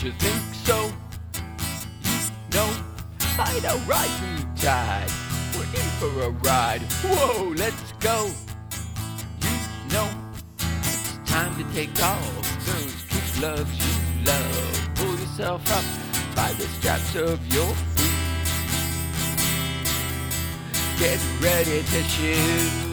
you think so? You know, fight a rising tide. We're in for a ride. Whoa, let's go. You know, it's time to take off those kid gloves you love. Pull yourself up by the straps of your feet. Get ready to shoot.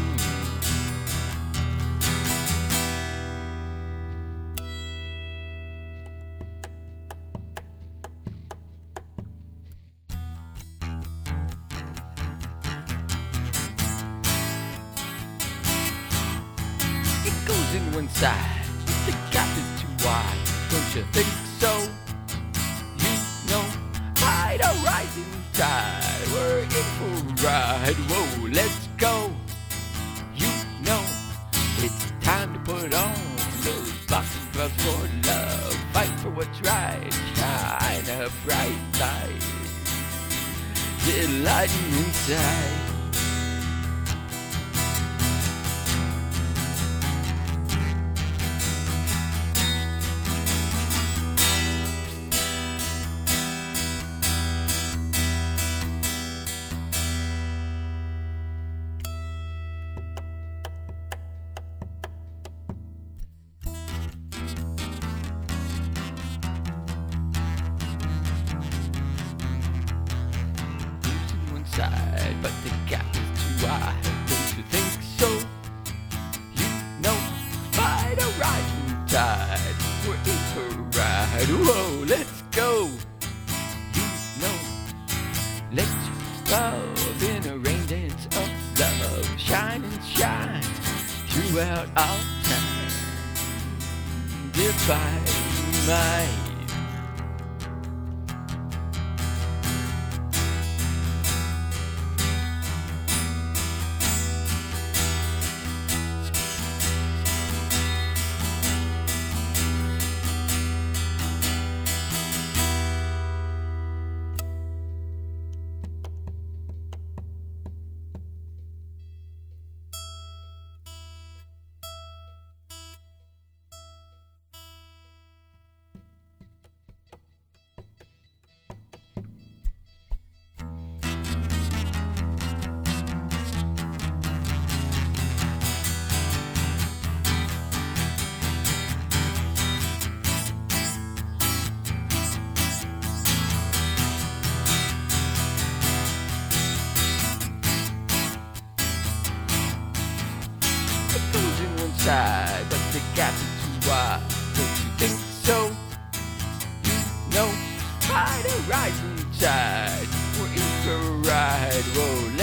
It goes in one side, the gap is too wide. Don't you think so? You know, fight a rising tide. We're in for a ride. Whoa, let's go. You know, it's time to put on those boxing gloves for love. Fight for what's right. Shine a bright light. Delighting inside. But the gap is too wide. Don't you think so? You know, fight a rising tide. We're in for a ride. Whoa, let's go. You know, let's love in a rain dance of love. Shine and shine throughout all time. Divine mind. But the gap is too wide. Don't you think so? You know, fight a rising tide. We're in for a ride. Whoa,